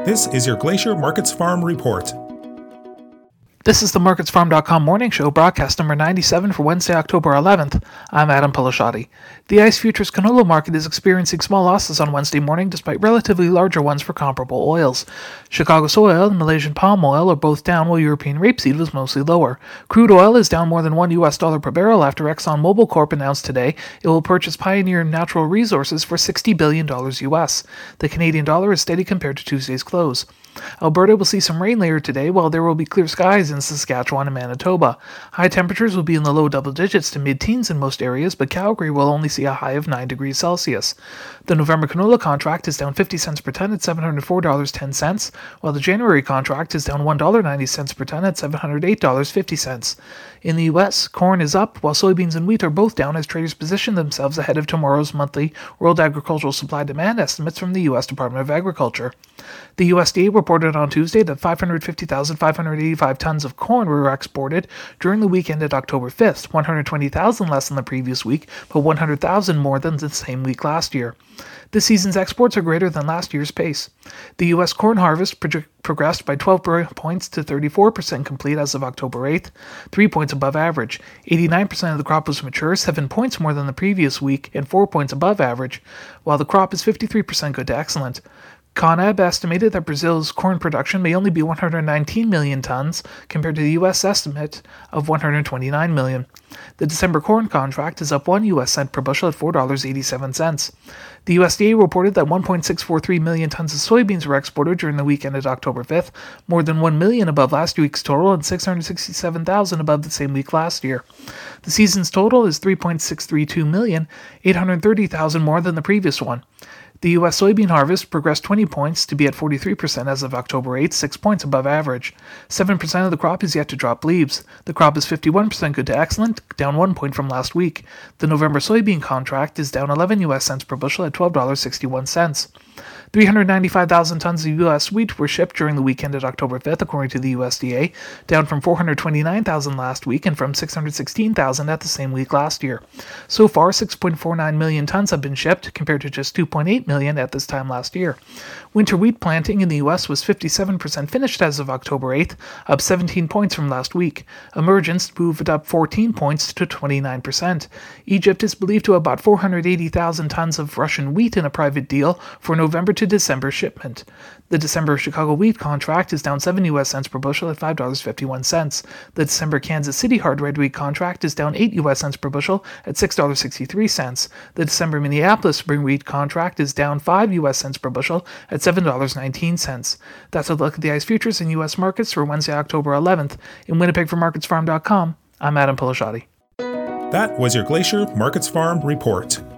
This is your Glacier Markets Farm Report. This is the MarketsFarm.com morning show, broadcast number 97 for Wednesday, October 11th. I'm Adam Pilasciatti. The ICE Futures canola market is experiencing small losses on Wednesday morning, despite relatively larger ones for comparable oils. Chicago soy oil and Malaysian palm oil are both down, while European rapeseed was mostly lower. Crude oil is down more than $1 per barrel after ExxonMobil Corp announced today it will purchase Pioneer Natural Resources for $60 billion US. The Canadian dollar is steady compared to Tuesday's close. Alberta will see some rain later today, while there will be clear skies in Saskatchewan and Manitoba. High temperatures will be in the low double digits to mid-teens in most areas, but Calgary will only see a high of 9 degrees Celsius. The November canola contract is down 50 cents per ton at $704.10, while the January contract is down $1.90 per ton at $708.50. In the U.S., corn is up, while soybeans and wheat are both down as traders position themselves ahead of tomorrow's monthly World Agricultural Supply-Demand estimates from the U.S. Department of Agriculture. The USDA reported on Tuesday that 550,585 tons of corn were exported during the week ended October 5th, 120,000 less than the previous week, but 100,000 more than the same week last year. This season's exports are greater than last year's pace. The U.S. corn harvest progressed by 12 points to 34% complete as of October 8th, 3 points above average. 89% of the crop was mature, 7 points more than the previous week, and 4 points above average, while the crop is 53% good to excellent. CONAB estimated that Brazil's corn production may only be 119 million tons compared to the U.S. estimate of 129 million. The December corn contract is up 1 U.S. cent per bushel at $4.87. The USDA reported that 1.643 million tons of soybeans were exported during the week ended October 5th, more than 1 million above last week's total and 667,000 above the same week last year. The season's total is 3.632 million, 830,000 more than the previous one. The U.S. soybean harvest progressed 20 points to be at 43% as of October 8th, 6 points above average. 7% of the crop is yet to drop leaves. The crop is 51% good to excellent, down 1 point from last week. The November soybean contract is down 11 U.S. cents per bushel at $12.61. 395,000 tons of U.S. wheat were shipped during the week ended October 5th, according to the USDA, down from 429,000 last week and from 616,000 at the same week last year. So far, 6.49 million tons have been shipped, compared to just 2.8 million at this time last year. Winter wheat planting in the U.S. was 57% finished as of October 8th, up 17 points from last week. Emergence moved up 14 points to 29%. Egypt is believed to have bought 480,000 tons of Russian wheat in a private deal for November to December shipment. The December Chicago wheat contract is down 7 U.S. cents per bushel at $5.51. The December Kansas City hard red wheat contract is down 8 U.S. cents per bushel at $6.63. The December Minneapolis spring wheat contract is down 5 U.S. cents per bushel at $7.19. That's a look at the ICE futures in U.S. markets for Wednesday, October 11th. In Winnipeg for MarketsFarm.com, I'm Adam Pilasciatti. That was your Glacier Markets Farm Report.